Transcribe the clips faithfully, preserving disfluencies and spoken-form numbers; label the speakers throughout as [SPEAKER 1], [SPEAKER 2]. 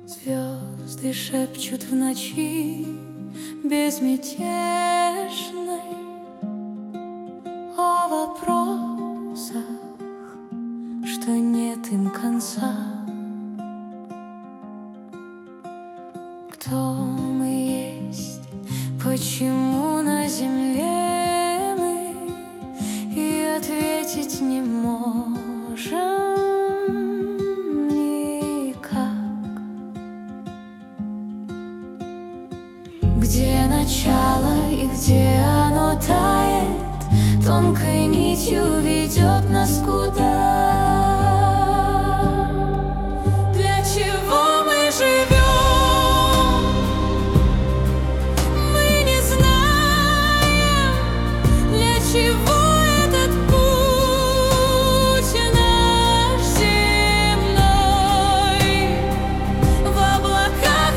[SPEAKER 1] Звезды шепчут в ночи безмятежной о вопросах, что нет им конца. Кто мы есть, почему на земле мы, и ответить не можем никак. Где начало и где оно тает, тонкой нитью ведет нас куда? Для чего мы живем? Мы не знаем, для чего этот путь наш земной. В облаках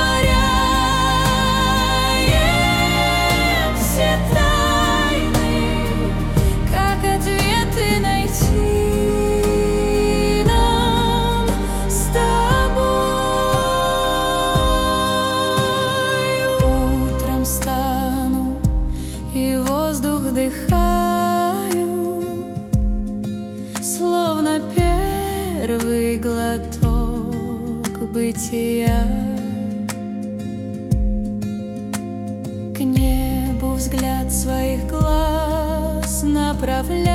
[SPEAKER 1] растворяем все тайны, как ответы найти нам с тобой. Утром встану и воздух вдыхаю, словно первый глоток бытия. К небу взгляд своих глаз направляю,